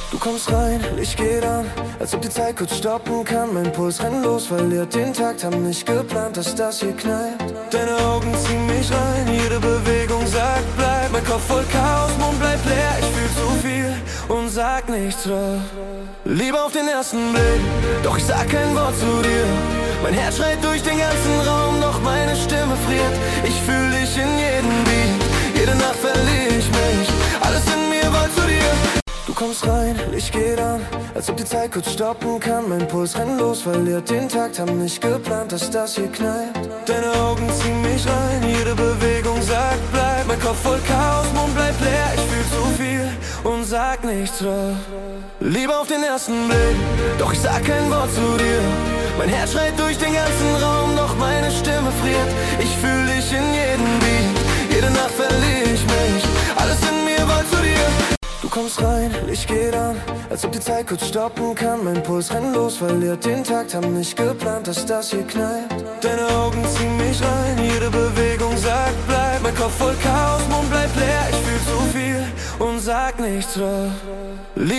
Du kommst rein, Licht geht an, als ob die Zeit kurz stoppen kann. Mein Puls rennt los, verliert den Takt, hab nicht geplant, dass das hier knallt. Deine Augen ziehen mich rein, jede Bewegung sagt bleib. Mein Kopf voll Chaos, Mund bleibt leer, ich fühl zu viel und sag nichts drauf. Liebe auf den ersten Blick, doch ich sag kein Wort zu dir. Mein Herz schreit durch den ganzen Raum, doch meine Stimme friert. Ich fühl dich in jedem Beat, jede Nacht verliere ich mich. Alles in mir wollt zu dir. Du kommst rein, Licht geht an, als ob die Zeit kurz stoppen kann. Mein Puls rennt los, verliert den Takt, hab nicht geplant, dass das hier knallt. Deine Augen ziehen mich rein, jede Bewegung sagt bleib. Mein Kopf voll Chaos, Mund bleibt leer, ich fühl zu viel und sag nichts drauf. Liebe auf den ersten Blick, doch ich sag kein Wort zu dir. Mein Herz schreit durch den ganzen Raum, doch meine Stimme friert. Ich fühl dich in jedem Beat, jede Nacht verliere ich mich. Alles in mir wollt zu dir. Du kommst rein, Licht geht an, als ob die Zeit kurz stoppen kann. Mein Puls rennt los, verliert den Takt, hab nicht geplant, dass das hier knallt. Deine Augen ziehen mich rein, jede Bewegung sagt bleib. Mein Kopf voll Chaos, Mund bleibt leer, ich fühl zu viel und sag nichts drauf.